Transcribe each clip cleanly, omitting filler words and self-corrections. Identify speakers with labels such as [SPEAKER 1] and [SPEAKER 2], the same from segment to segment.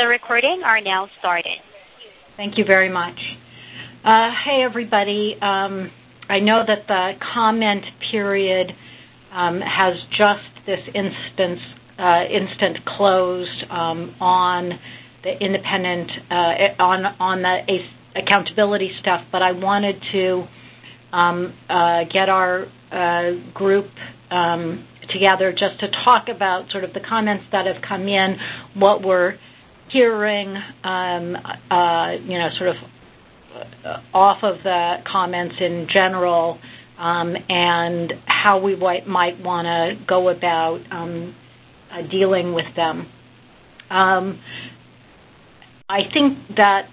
[SPEAKER 1] the recording are now started.
[SPEAKER 2] Thank you very much. Hey, everybody. I know that the comment period has just this instant closed on the independent, on the accountability stuff, but I wanted to get our group together just to talk about sort of the comments that have come in, what we're hearing, sort of off of the comments in general, and how we might want to go about dealing with them. I think that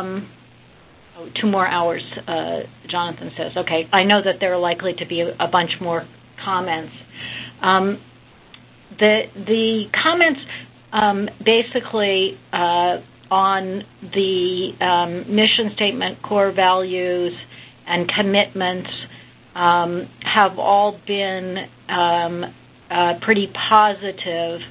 [SPEAKER 2] 2 more hours, Jonathan says. Okay, I know that there are likely to be a bunch more comments. The comments basically on the mission statement, core values, and commitments have all been pretty positive.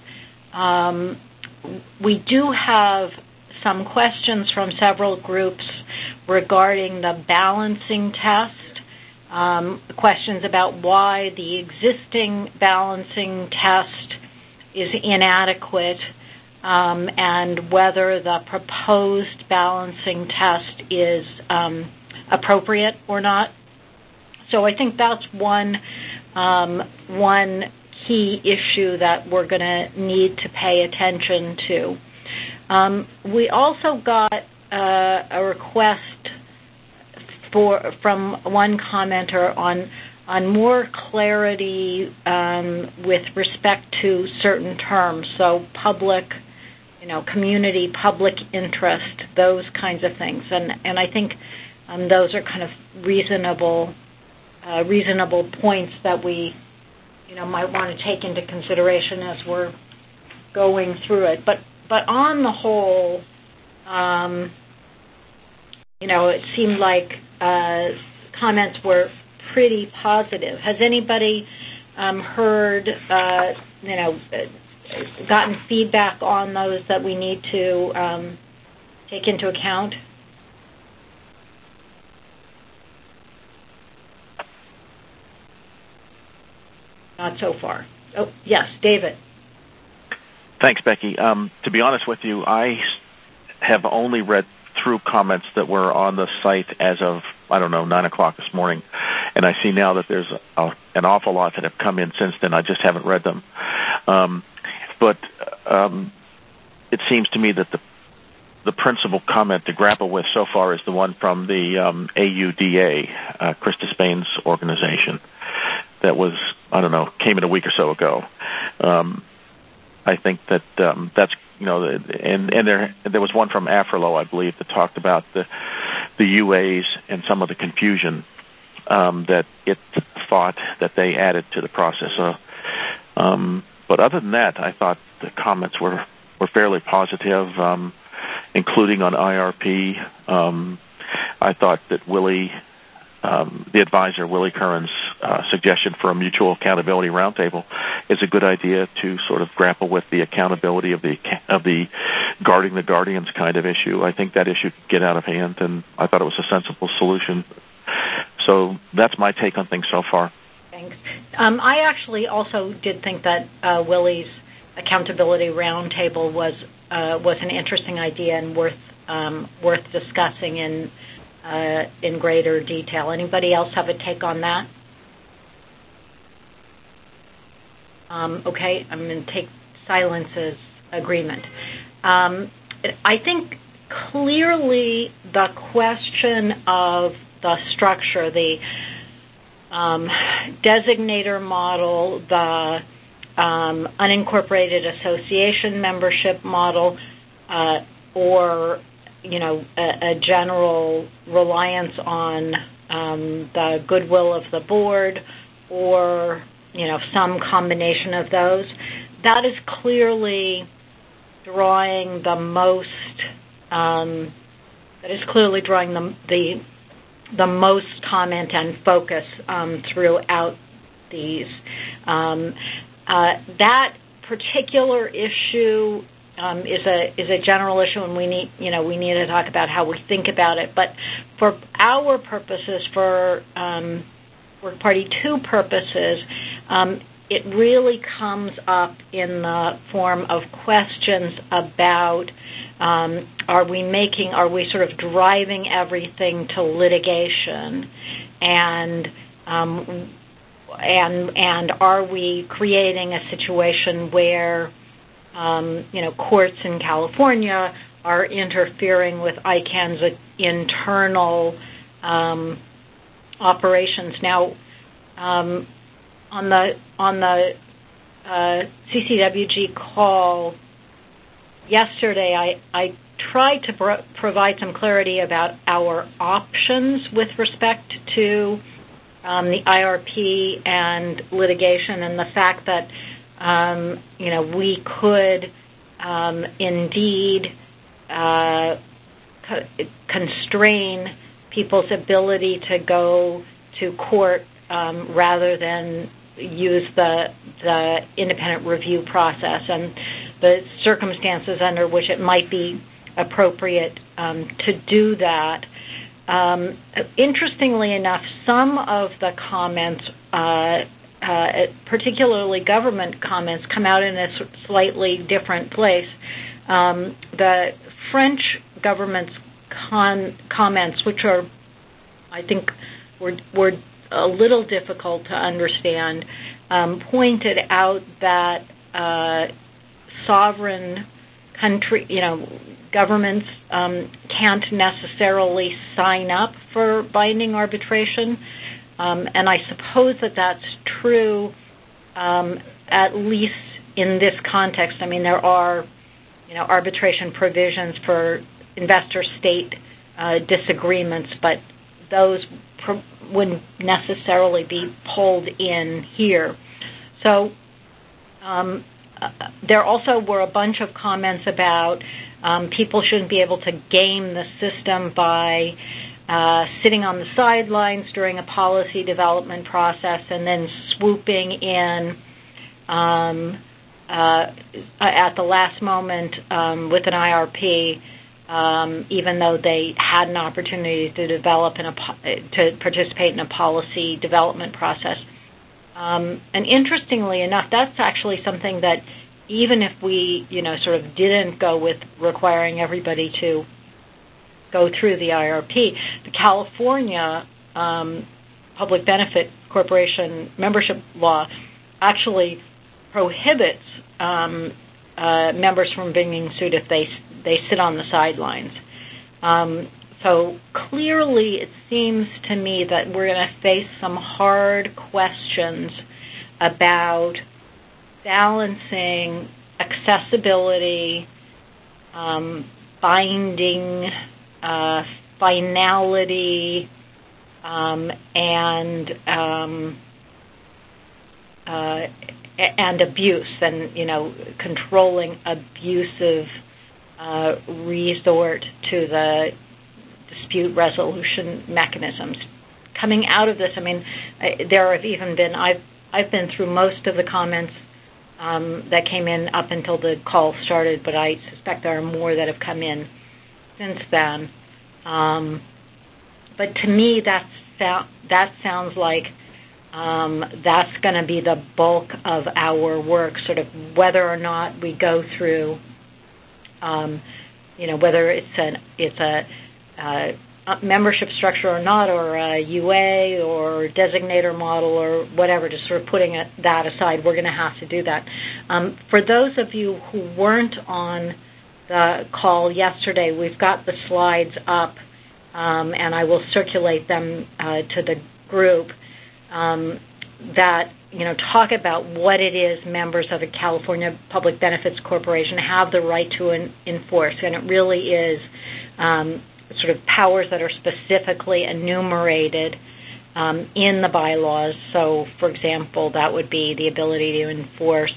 [SPEAKER 2] We do have some questions from several groups regarding the balancing test, questions about why the existing balancing test is inadequate, and whether the proposed balancing test is appropriate or not. So I think that's one key issue that we're going to need to pay attention to. We also got a request from one commenter on more clarity with respect to certain terms, so public, community, public interest, those kinds of things, and I think those are kind of reasonable points that we, might want to take into consideration as we're going through it. But on the whole, it seemed like comments were pretty positive. Has anybody heard, gotten feedback on those that we need to take into account? Not so far. Oh, yes, David.
[SPEAKER 3] Thanks, Becky. To be honest with you, I have only read through comments that were on the site as of, 9 o'clock this morning. And I see now that there's an awful lot that have come in since then. I just haven't read them. But it seems to me that the principal comment to grapple with so far is the one from the AUDA, Krista Spain's organization, that was, came in a week or so ago. I think that that's, and there was one from Afrilo, I believe, that talked about the UAs and some of the confusion that it thought that they added to the process. But other than that, I thought the comments were fairly positive, including on IRP. I thought that the advisor, Willie Curran's suggestion for a mutual accountability roundtable is a good idea to sort of grapple with the accountability of the guarding the guardians kind of issue. I think that issue could get out of hand, and I thought it was a sensible solution. So that's my take on things so far.
[SPEAKER 2] Thanks. I actually also did think that Willie's accountability roundtable was an interesting idea and worth discussing in greater detail. Anybody else have a take on that? Okay, I'm going to take silence as agreement. I think clearly the question of the structure, the designator model, the unincorporated association membership model, or a general reliance on the goodwill of the board, or some combination of those, that is clearly drawing the most. That is clearly drawing the most comment and focus throughout these. That particular issue is a general issue, and we need to talk about how we think about it. But for our purposes, for Work Party 2 purposes, it really comes up in the form of questions about are we sort of driving everything to litigation, and are we creating a situation where courts in California are interfering with ICANN's internal operations. Now, on the CCWG call yesterday, I tried to provide some clarity about our options with respect to the IRP and litigation, and the fact that we could indeed constrain people's ability to go to court rather than use the independent review process, and the circumstances under which it might be appropriate to do that. Interestingly enough, some of the comments, particularly government comments, come out in a slightly different place. The French government's comments, which are, I think, were a little difficult to understand, pointed out that sovereign country, governments can't necessarily sign up for binding arbitration, and I suppose that that's true, at least in this context. I mean, there are, arbitration provisions for investor-state disagreements, but those wouldn't necessarily be pulled in here. So there also were a bunch of comments about people shouldn't be able to game the system by sitting on the sidelines during a policy development process and then swooping in at the last moment with an IRP, even though they had an opportunity to develop to participate in a policy development process. And interestingly enough, that's actually something that even if we, sort of didn't go with requiring everybody to go through the IRP, the California Public Benefit Corporation membership law actually prohibits members from bringing suit if they sit on the sidelines. So clearly it seems to me that we're going to face some hard questions about balancing accessibility, binding, finality, and abuse, and controlling abusive resort to the dispute resolution mechanisms. Coming out of this, I mean, there have even been, I've been through most of the comments that came in up until the call started, but I suspect there are more that have come in since then. But to me, that sounds like that's going to be the bulk of our work, sort of whether or not we go through, whether it's a membership structure or not, or a UA or designator model or whatever, just sort of putting that aside, we're going to have to do that. For those of you who weren't on the call yesterday, we've got the slides up, and I will circulate them to the group that talk about what it is members of a California Public Benefits Corporation have the right to enforce, and it really is sort of powers that are specifically enumerated in the bylaws. So, for example, that would be the ability to enforce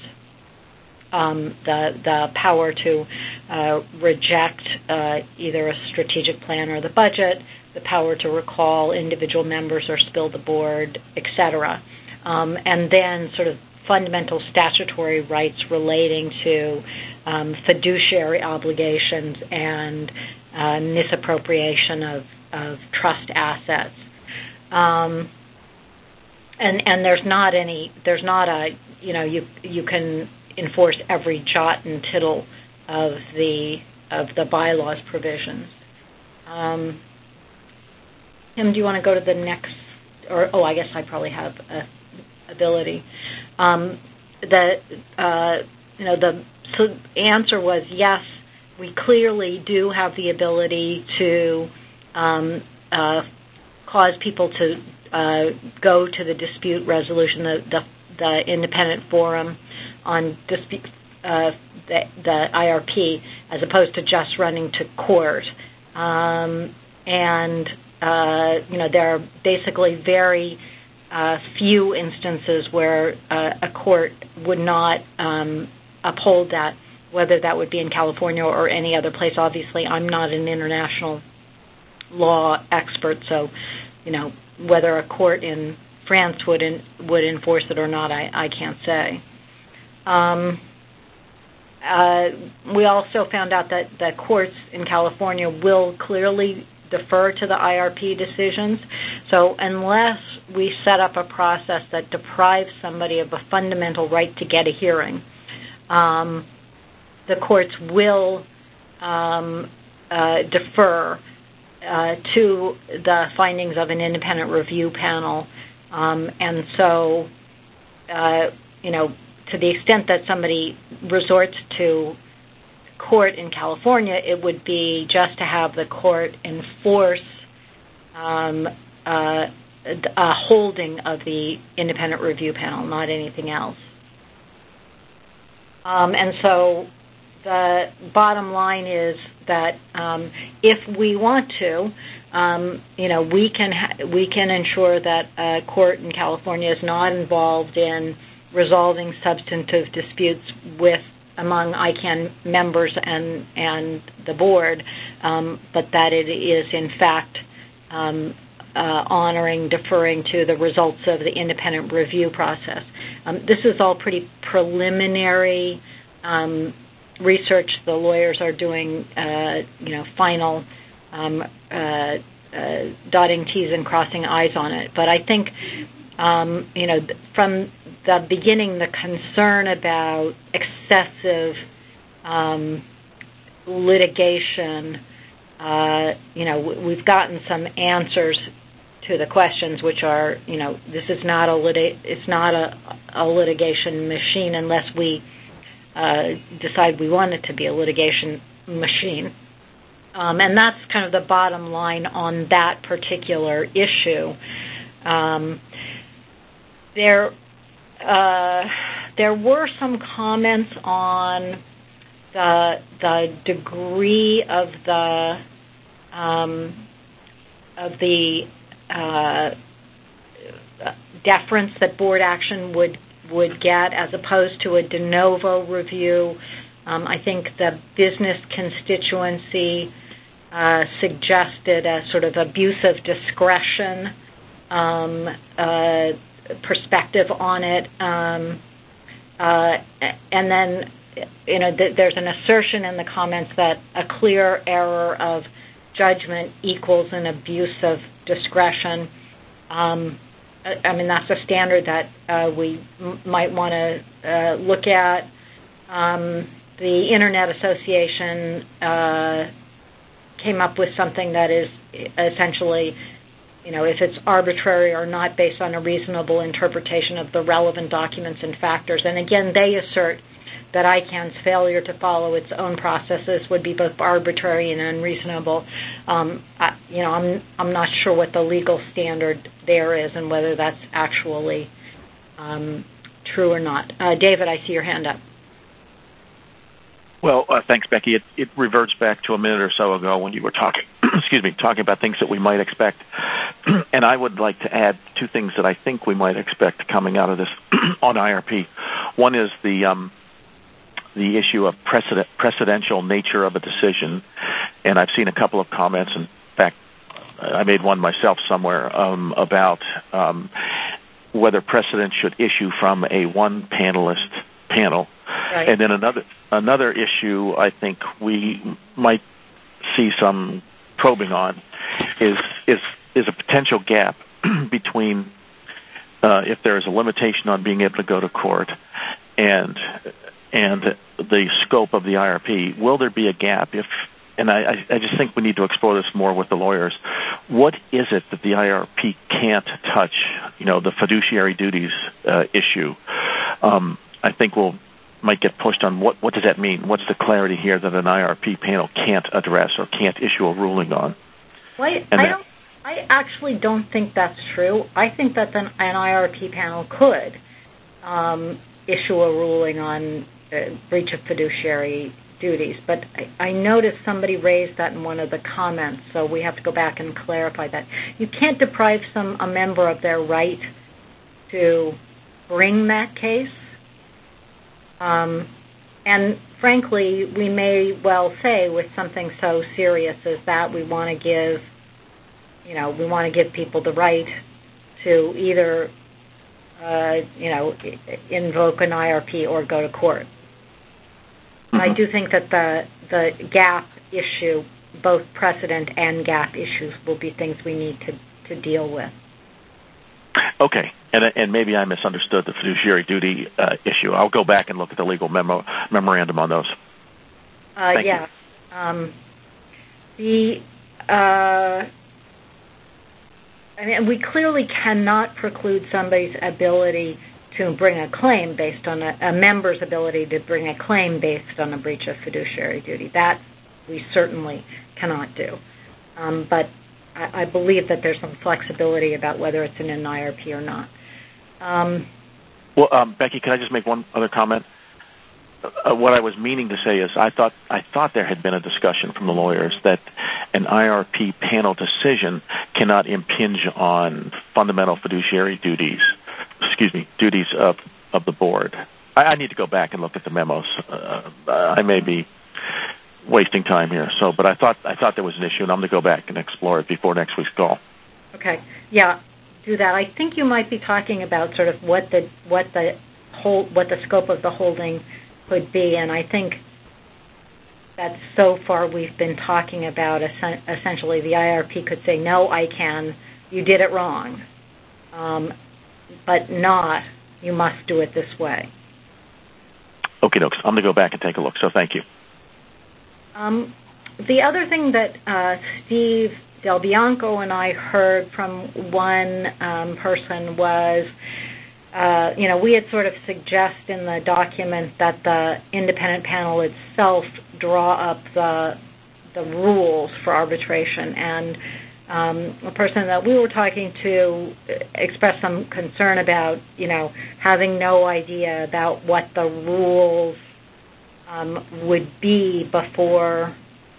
[SPEAKER 2] the power to reject either a strategic plan or the budget, the power to recall individual members or spill the board, etc. And then sort of fundamental statutory rights relating to fiduciary obligations and misappropriation of trust assets. And there's not a, you can enforce I jot and tittle of the bylaws provisions. Tim, do you want to go to the next? I guess I probably have ability. The answer was yes. We clearly do have the ability to cause people to go to the dispute resolution, the independent forum on dispute, the IRP, as opposed to just running to court. There are basically very few instances where a court would not uphold that, whether that would be in California or any other place. Obviously, I'm not an international law expert, so whether a court in France would enforce it or not, I can't say. We also found out that the courts in California will clearly defer to the IRP decisions. So unless we set up a process that deprives somebody of a fundamental right to get a hearing, the courts will defer to the findings of an independent review panel. And so, to the extent that somebody resorts to court in California, it would be just to have the court enforce a holding of the independent review panel, not anything else. And so the bottom line is that if we want to, we can ensure that a court in California is not involved in resolving substantive disputes among ICANN members and the board, but that it is in fact honoring, deferring to the results of the independent review process. This is all pretty preliminary research. The lawyers are doing, final dotting T's and crossing I's on it. But I think, from the beginning, the concern about excessive litigation, we've gotten some answers to the questions, which are, this is not it's not a litigation machine unless we decide we want it to be a litigation machine. And that's kind of the bottom line on that particular issue. There were some comments on the degree of the deference that board action would get as opposed to a de novo review. I think the business constituency suggested a sort of abuse of discretion perspective on it. And then, there's an assertion in the comments that a clear error of judgment equals an abuse of discretion. That's a standard that we might want to look at. The Internet Association came up with something that is essentially, if it's arbitrary or not based on a reasonable interpretation of the relevant documents and factors. And again, they assert that ICANN's failure to follow its own processes would be both arbitrary and unreasonable. I'm not sure what the legal standard there is and whether that's actually true or not. David, I see your hand up.
[SPEAKER 3] Well, thanks, Becky. It reverts back to a minute or so ago when you were talking about things that we might expect. And I would like to add two things that I think we might expect coming out of this on IRP. One is the issue of precedential nature of a decision, and I've seen a couple of comments. In fact, I made one myself somewhere about whether precedent should issue from a one-panelist panel, right, and then another issue I think we might see some probing on is a potential gap between if there is a limitation on being able to go to court and the scope of the IRP. Will there be a gap if? And I just think we need to explore this more with the lawyers. What is it that the IRP can't touch? The fiduciary duties issue. I think might get pushed on what does that mean? What's the clarity here that an IRP panel can't address or can't issue a ruling on?
[SPEAKER 2] Well, I actually don't think that's true. I think that an IRP panel could issue a ruling on breach of fiduciary duties, but I noticed somebody raised that in one of the comments, so we have to go back and clarify that. You can't deprive a member of their right to bring that case, and frankly, we may well say with something so serious as that, we want to give people the right to either invoke an IRP or go to court. I do think that the gap issue, both precedent and gap issues, will be things we need to deal with.
[SPEAKER 3] Okay, and maybe I misunderstood the fiduciary duty issue. I'll go back and look at the legal memorandum on those. Thank you. We clearly cannot preclude somebody's ability to bring a claim based on a member's ability to bring a claim based on a breach of fiduciary duty. That we certainly cannot do. But I believe that there's some flexibility about whether it's in an IRP or not. Becky, can I just make one other comment? What I was meaning to say is I thought there had been a discussion from the lawyers that an IRP panel decision cannot impinge on fundamental fiduciary duties of the board. I need to go back and look at the memos. I may be wasting time here. But I thought there was an issue, and I'm going to go back and explore it before next week's call. Okay. Yeah, do that. I think you might be talking about sort of what the scope of the holding could be, and I think that so far we've been talking about essentially the IRP could say, no, I can, you did it wrong, but not, you must do it this way. Okay, dokes. I'm going to go back and take a look, so thank you. The other thing that Steve Del Bianco and I heard from one person was, we had sort of suggested in the document that the independent panel itself draw up the rules for arbitration, and a person that we were talking to expressed some concern about, having no idea about what the rules would be before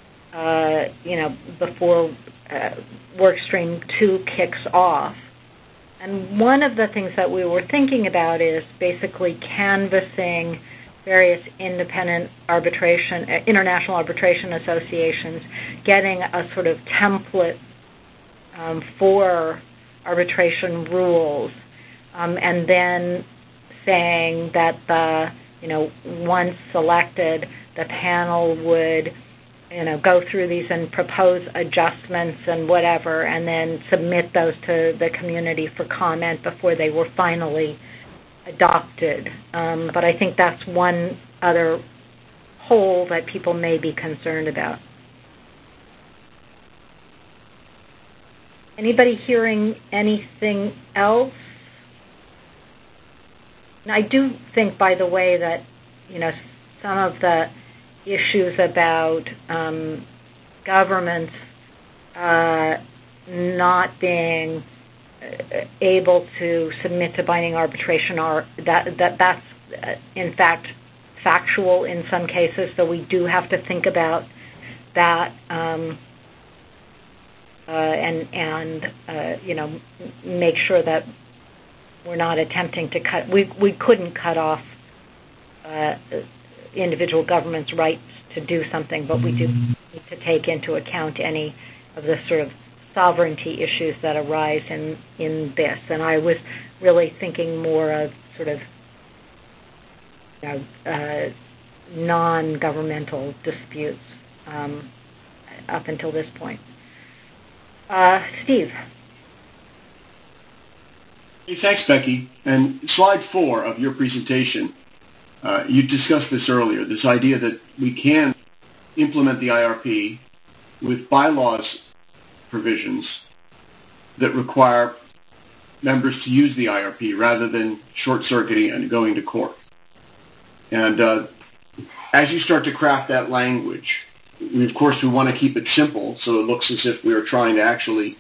[SPEAKER 3] Workstream 2 kicks off. And one of the things that we were thinking about is basically canvassing various independent international arbitration associations, getting a sort of template for arbitration rules, and then saying that once selected, the panel would go through these and propose adjustments and whatever, and then submit those to the community for comment before they were finally adopted. But I think that's one other hole that people may be concerned about. Anybody hearing anything else? And I do think, by the way, that some of the issues about governments not being able to submit to binding arbitration are that's in fact factual in some cases. So we do have to think about that and make sure that we're not attempting to cut. We couldn't cut off individual governments' rights to do something, but we do need to take into account any of the sort of sovereignty issues that arise in this. And I was really thinking more of sort of
[SPEAKER 2] non-governmental disputes up until this point. Steve.
[SPEAKER 4] Hey, thanks, Becky. And slide 4 of your presentation, you discussed this earlier, this idea that we can implement the IRP with bylaws provisions that require members to use the IRP rather than short-circuiting and going to court. And as you start to craft that language, we want to keep it simple so it looks as if we are trying to actually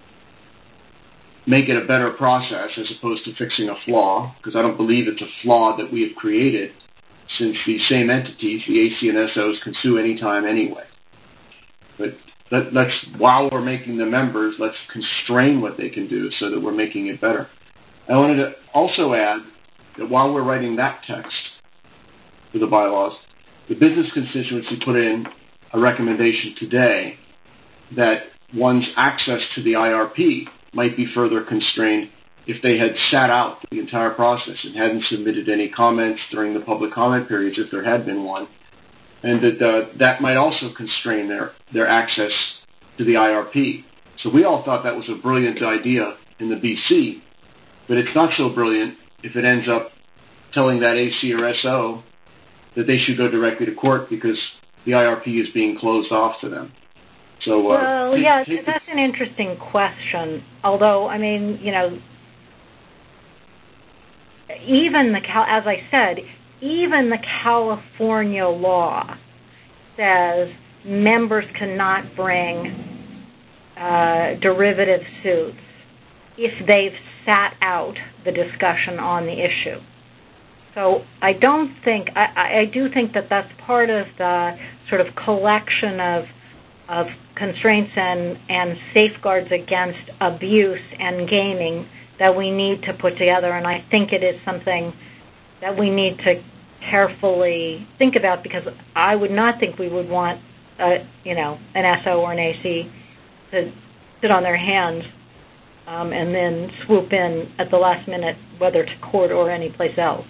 [SPEAKER 4] make it a better process as opposed to fixing a flaw, because I don't believe it's a flaw that we have created, since the same entities, the AC and SOs, can sue anytime anyway. But let's, while we're making the members, let's constrain what they can do so that we're making it better. I wanted to also add that while we're writing that text for the bylaws, the business constituency put in a recommendation today that one's access to the IRP might be further constrained if they had sat out the entire process and hadn't submitted any comments during the public comment periods, if there had been one, and that might also constrain their access to the IRP. So we all thought that was a brilliant idea in the BC, but it's not so brilliant if it ends up telling that AC or SO that they should go directly to court because the IRP is being closed off to them. So,
[SPEAKER 2] that's an interesting question. Although, I mean, even as I said, even the California law says members cannot bring derivative suits if they've sat out the discussion on the issue. So I do think that that's part of the sort of collection of constraints and safeguards against abuse and gaming that we need to put together, and I think it is something that we need to carefully think about, because I would not think we would want an SO or an AC to sit on their hands and then swoop in at the last minute, whether to court or any place else.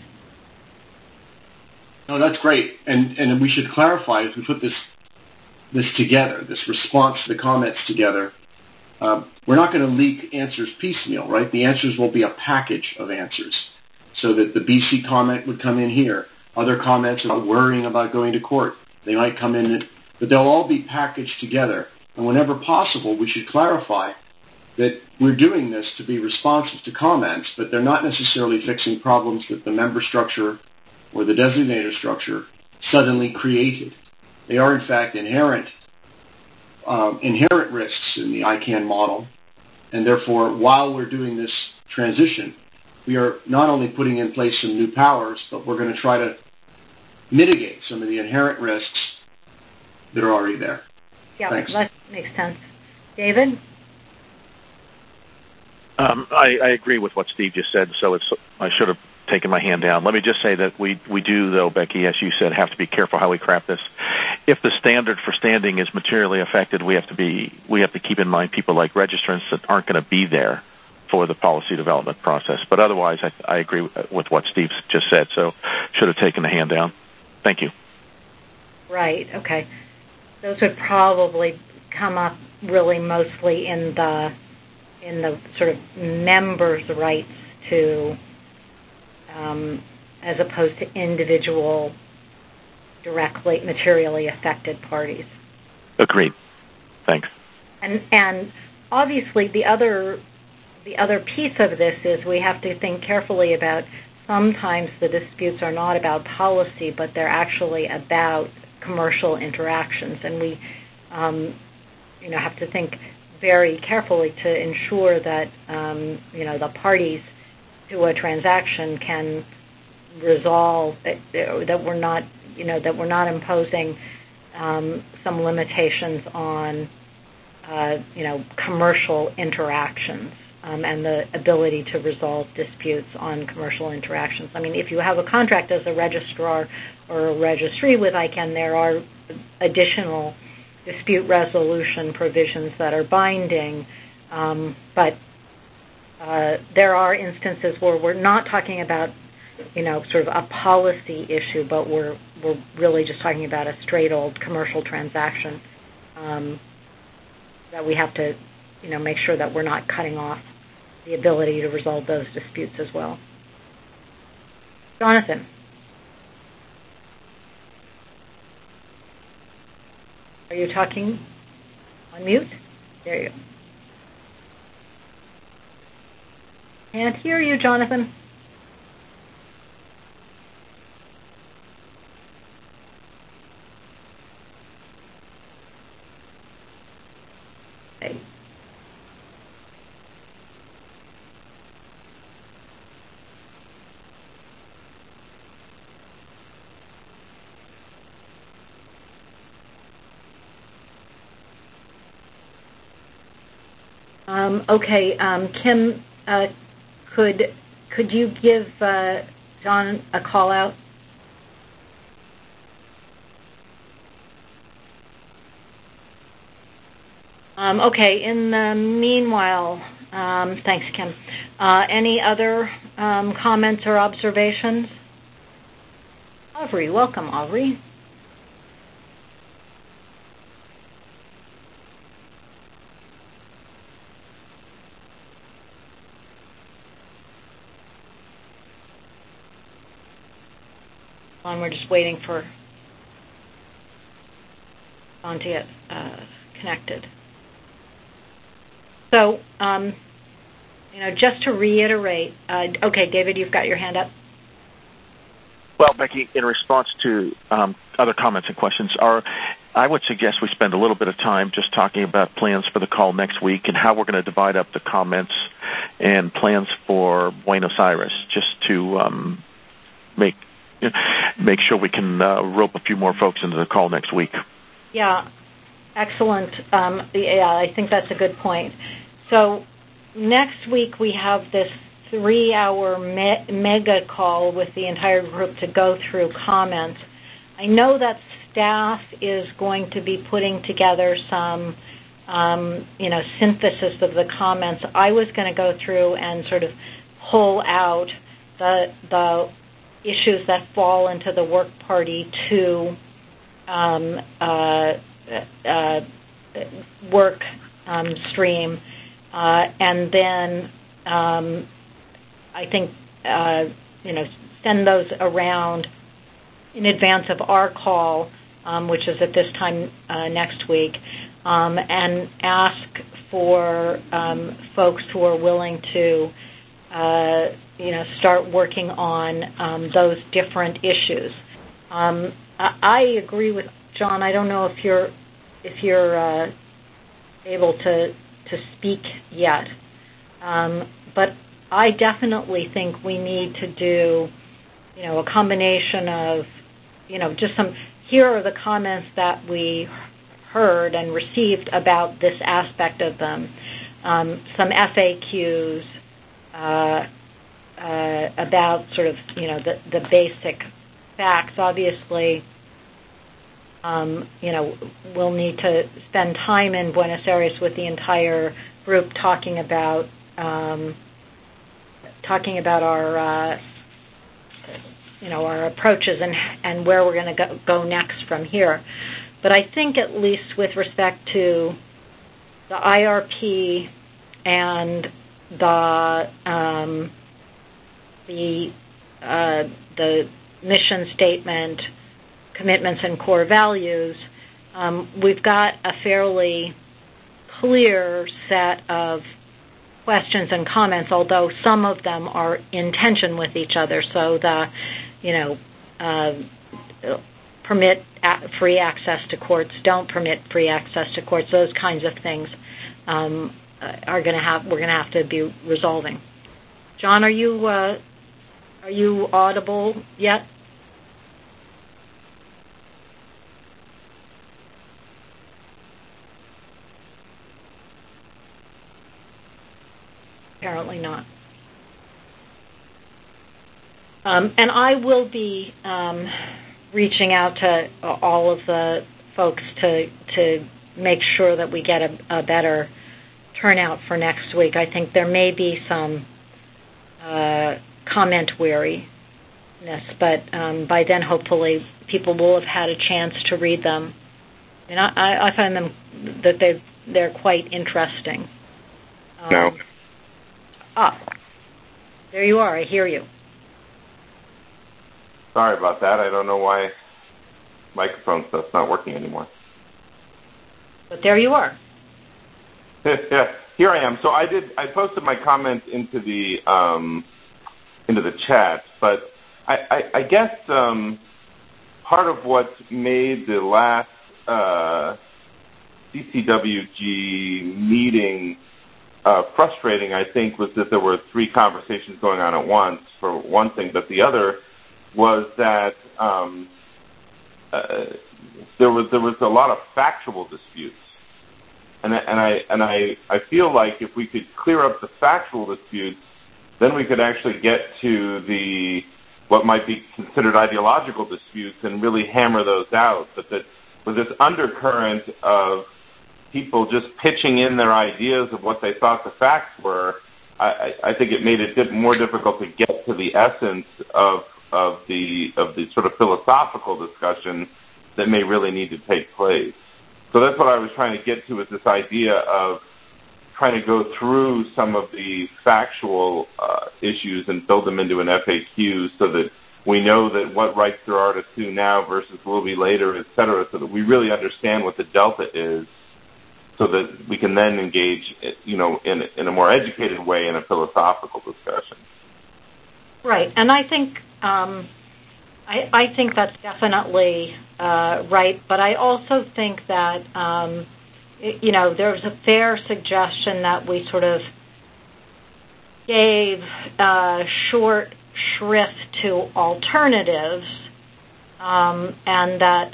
[SPEAKER 4] No, that's great, and we should clarify as we put this together, this response to the comments together. We're not going to leak answers piecemeal, right? The answers will be a package of answers, so that the BC comment would come in here. Other comments about worrying about going to court, they might come in, but they'll all be packaged together. And whenever possible, we should clarify that we're doing this to be responsive to comments, but they're not necessarily fixing problems that the member structure or the designator structure suddenly created. They are, in fact, inherent risks in the ICANN model, and therefore, while we're doing this transition, we are not only putting in place some new powers, but we're going to try to mitigate some of the inherent risks that are already there.
[SPEAKER 2] Yeah,
[SPEAKER 4] Thanks.
[SPEAKER 2] That makes sense. David?
[SPEAKER 3] I agree with what Steve just said, so I should have taken my hand down. Let me just say that we do, though, Becky, as you said, have to be careful how we craft this. If the standard for standing is materially affected, we have to keep in mind people like registrants that aren't going to be there for the policy development process. But otherwise, I agree with what Steve just said, so should have taken the hand down. Thank you.
[SPEAKER 2] Right, okay. Those would probably come up really mostly in the sort of members' rights to, as opposed to individual directly materially affected parties.
[SPEAKER 3] Agreed. Thanks.
[SPEAKER 2] And obviously the other piece of this is we have to think carefully about, sometimes the disputes are not about policy, but they're actually about commercial interactions, and we have to think very carefully to ensure that the parties to a transaction can resolve that we're not imposing some limitations on commercial interactions and the ability to resolve disputes on commercial interactions. I mean, if you have a contract as a registrar or a registry with ICANN, there are additional dispute resolution provisions that are binding, but there are instances where we're not talking about, sort of a policy issue, but we're we're really just talking about a straight old commercial transaction, that we have to, make sure that we're not cutting off the ability to resolve those disputes as well. Jonathan. Are you talking on mute? There you go. Can't hear you, Jonathan. Okay. Kim, could you give John a call out? In the meanwhile, thanks, Kim. Any other comments or observations? Aubrey, welcome, Aubrey. We're just waiting for John to get connected. So, just to reiterate, David, you've got your hand up.
[SPEAKER 3] Well, Becky, in response to other comments and questions, I would suggest we spend a little bit of time just talking about plans for the call next week and how we're going to divide up the comments and plans for Buenos Aires, just to make sure we can rope a few more folks into the call next week.
[SPEAKER 2] Yeah, excellent. I think that's a good point. So next week we have this 3-hour mega call with the entire group to go through comments. I know that staff is going to be putting together some, synthesis of the comments. I was going to go through and sort of pull out the issues that fall into the work party to work stream, and then I think send those around in advance of our call, which is at this time next week, and ask for folks who are willing to start working on those different issues. I agree with John. I don't know if you're able to speak yet, but I definitely think we need to do, a combination of, just some. Here are the comments that we heard and received about this aspect of them. Some FAQs about sort of, the basic facts. Obviously, we'll need to spend time in Buenos Aires with the entire group talking about our our approaches and where we're going to go next from here. But I think at least with respect to the IRP and the mission statement, commitments and core values, we've got a fairly clear set of questions and comments, although some of them are in tension with each other. So permit free access to courts, don't permit free access to courts, those kinds of things we're going to have to be resolving. John, are you audible yet? Apparently not. And I will be reaching out to all of the folks to make sure that we get a better turnout for next week. I think there may be some comment weary but by then, hopefully, people will have had a chance to read them. And I find them that they're quite interesting.
[SPEAKER 5] No.
[SPEAKER 2] There you are. I hear you.
[SPEAKER 5] Sorry about that. I don't know why microphone stuff's not working anymore.
[SPEAKER 2] But there you are.
[SPEAKER 5] Yeah, here I am. So I posted my comment into the chat, but I guess part of what made the last CCWG meeting frustrating, I think, was that there were three conversations going on at once, for one thing, but the other was that there was a lot of factual disputes, and I feel like if we could clear up the factual disputes, then we could actually get to the what might be considered ideological disputes and really hammer those out. But that with this undercurrent of people just pitching in their ideas of what they thought the facts were, I think it made it more difficult to get to the essence of the sort of philosophical discussion that may really need to take place. So that's what I was trying to get to, is this idea of trying to go through some of the factual issues and build them into an FAQ so that we know that what rights there are to sue now versus will be later, et cetera, so that we really understand what the delta is, so that we can then engage, in a more educated way in a philosophical discussion.
[SPEAKER 2] Right, and I think I think that's definitely right. But I also think that there's a fair suggestion that we sort of gave short shrift to alternatives, and that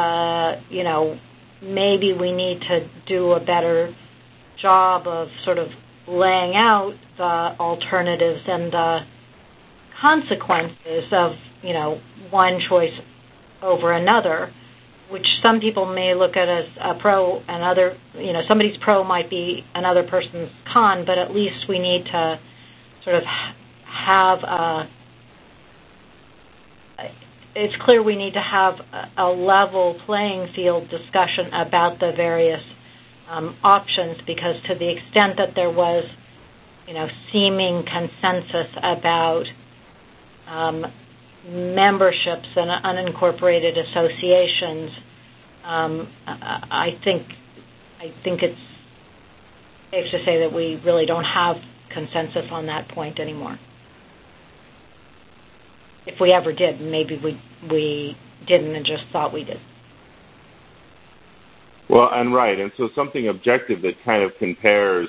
[SPEAKER 2] maybe we need to do a better job of sort of laying out the alternatives and the consequences of, one choice over another, which some people may look at as a pro, and other, somebody's pro might be another person's con, but at least we need to sort of have it's clear we need to have a level playing field discussion about the various options, because to the extent that there was, seeming consensus about memberships and unincorporated associations, I think it's safe to say that we really don't have consensus on that point anymore. If we ever did, maybe we didn't and just thought we did.
[SPEAKER 5] Well, and so something objective that kind of compares.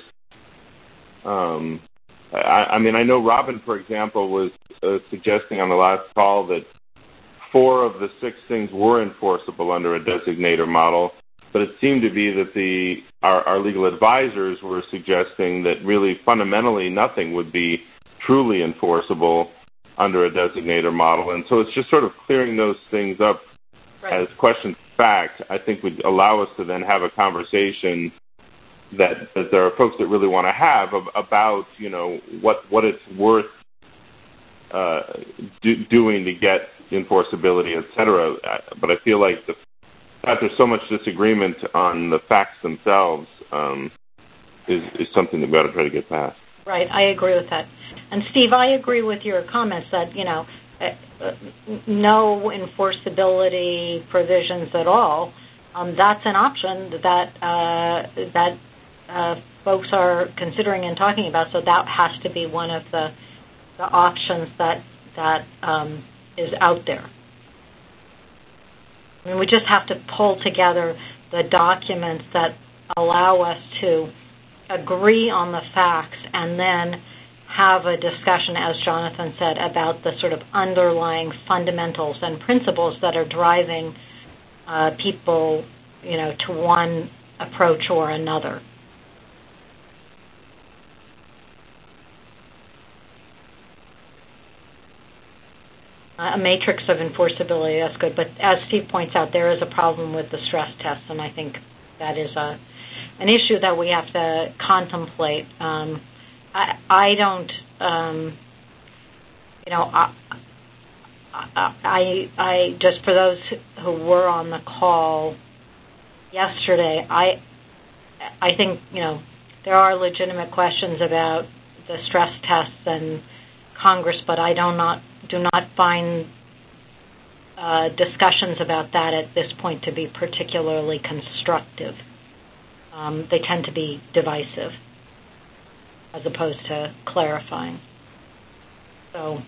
[SPEAKER 5] I know Robin, for example, was suggesting on the last call that 4 of the 6 things were enforceable under a designator model, but it seemed to be that our legal advisors were suggesting that really fundamentally nothing would be truly enforceable under a designator model. And so it's just sort of clearing those things up as questions of fact, I think would allow us to then have a conversation that there are folks that really want to have about, what it's worth doing to get enforceability, et cetera. But I feel like that there's so much disagreement on the facts themselves is something that we ought to try to get past.
[SPEAKER 2] Right, I agree with that. And Steve, I agree with your comments that, no enforceability provisions at all. That's an option that folks are considering and talking about, so that has to be one of the options that is out there. I mean, we just have to pull together the documents that allow us to agree on the facts and then have a discussion, as Jonathan said, about the sort of underlying fundamentals and principles that are driving people, to one approach or another. A matrix of enforceability, that's good. But as Steve points out, there is a problem with the stress test, and I think that is an issue that we have to contemplate. I don't, I just for those who were on the call yesterday, I think there are legitimate questions about the stress tests and Congress, but I do not find discussions about that at this point to be particularly constructive. They tend to be divisive as opposed to clarifying. So,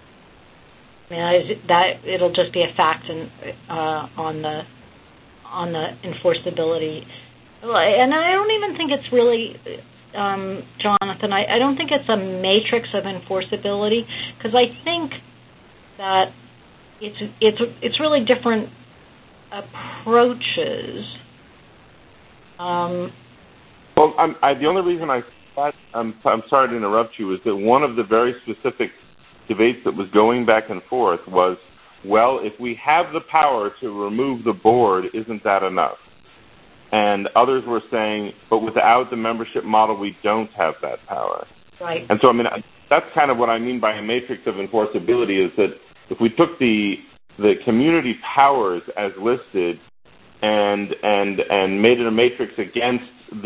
[SPEAKER 2] that it'll just be a fact on the enforceability, and I don't even think it's really, Jonathan. I don't think it's a matrix of enforceability, because I think that it's really different approaches.
[SPEAKER 5] Well, the only reason I'm sorry to interrupt you is that one of the very specific debates that was going back and forth was, well, if we have the power to remove the board, isn't that enough? And others were saying, but without the membership model, we don't have that power.
[SPEAKER 2] Right.
[SPEAKER 5] And so, that's kind of what I mean by a matrix of enforceability, is that if we took the community powers as listed and made it a matrix against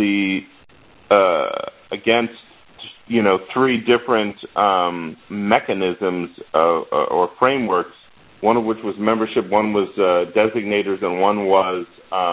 [SPEAKER 5] three different mechanisms or frameworks, one of which was membership, one was designators, and one was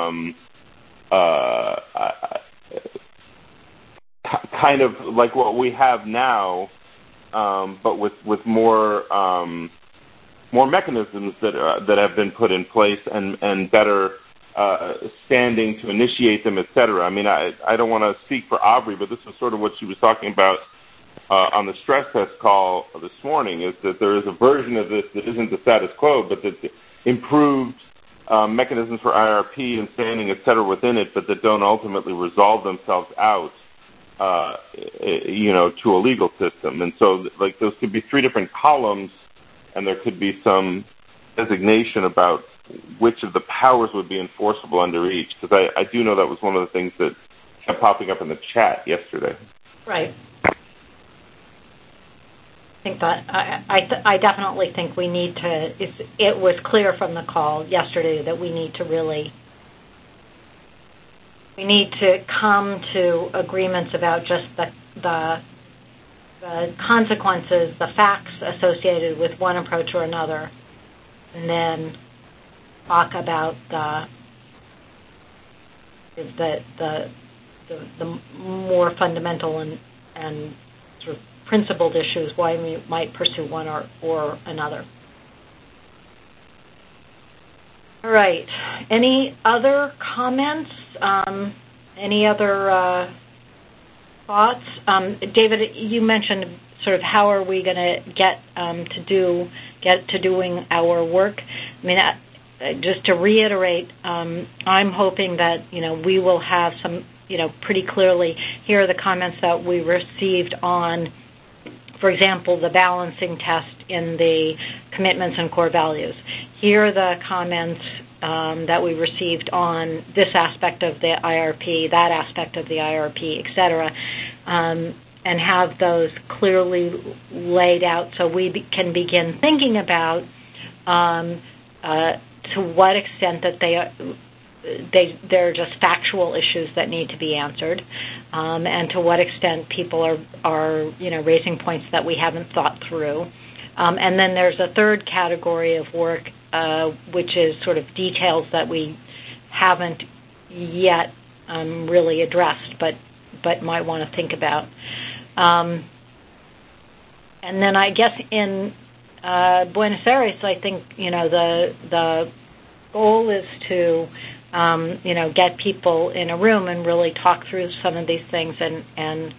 [SPEAKER 5] kind of like what we have now, but with more mechanisms that have been put in place and better standing to initiate them, et cetera. I don't want to speak for Aubrey, but this is sort of what she was talking about on the stress test call this morning, is that there is a version of this that isn't the status quo, but that improved mechanisms for IRP and standing, et cetera, within it, but that don't ultimately resolve themselves out, to a legal system. And so, those could be three different columns, and there could be some designation about which of the powers would be enforceable under each, because I do know that was one of the things that kept popping up in the chat yesterday.
[SPEAKER 2] Right. I think that I definitely think we need to. It was clear from the call yesterday that we need to come to agreements about just the consequences, the facts associated with one approach or another, and then talk about the more fundamental and sort of principled issues why we might pursue one or another. All right. Any other comments? Any other thoughts? David, you mentioned sort of how are we going to get to doing our work. Just to reiterate, I'm hoping that we will have some pretty clearly. Here are the comments that we received on, for example, the balancing test in the commitments and core values. Here are the comments that we received on this aspect of the IRP, that aspect of the IRP, et cetera, and have those clearly laid out so we can begin thinking about to what extent that they're just factual issues that need to be answered, and to what extent people are raising points that we haven't thought through. And then there's a third category of work, which is sort of details that we haven't yet really addressed, but might want to think about. And then I guess in Buenos Aires, I think the goal is to get people in a room and really talk through some of these things and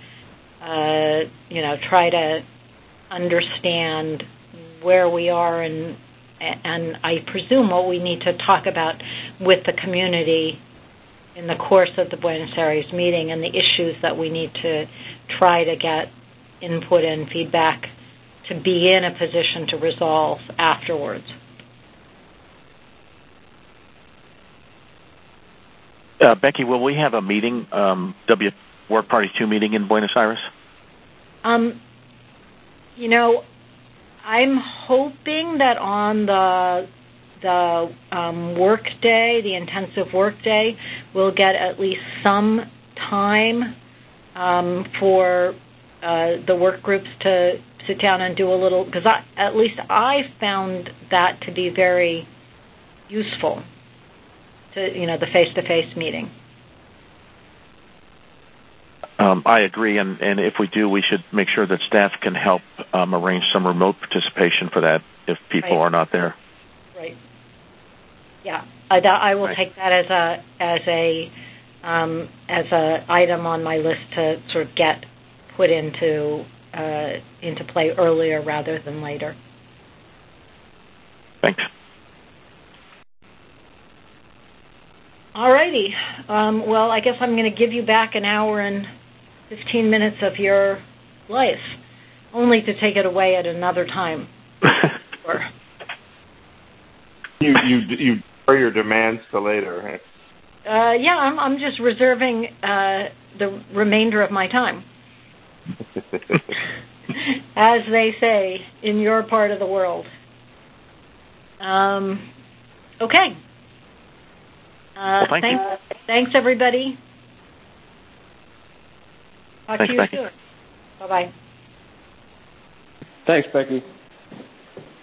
[SPEAKER 2] try to understand where we are and I presume what we need to talk about with the community in the course of the Buenos Aires meeting and the issues that we need to try to get input and feedback to be in a position to resolve afterwards.
[SPEAKER 3] Becky, will we have a meeting, Work Party 2 meeting in Buenos Aires?
[SPEAKER 2] I'm hoping that on the work day, the intensive work day, we'll get at least some time for the work groups to sit down and do a little, because at least I found that to be very useful, the face-to-face meeting.
[SPEAKER 3] I agree, and if we do, we should make sure that staff can help arrange some remote participation for that if people are not there.
[SPEAKER 2] Right. Yeah, I will take that as a item on my list to sort of get put into play earlier rather than later.
[SPEAKER 3] Thanks.
[SPEAKER 2] All righty. Well, I guess I'm going to give you back an hour and 15 minutes of your life, only to take it away at another time. Sure.
[SPEAKER 5] You defer your demands to later.
[SPEAKER 2] Yeah, I'm just reserving the remainder of my time. As they say in your part of the world. Okay.
[SPEAKER 3] Well,
[SPEAKER 2] thanks, everybody. Talk
[SPEAKER 3] Thanks,
[SPEAKER 2] to you
[SPEAKER 3] Becky.
[SPEAKER 2] soon. Bye-bye.
[SPEAKER 6] Thanks, Becky.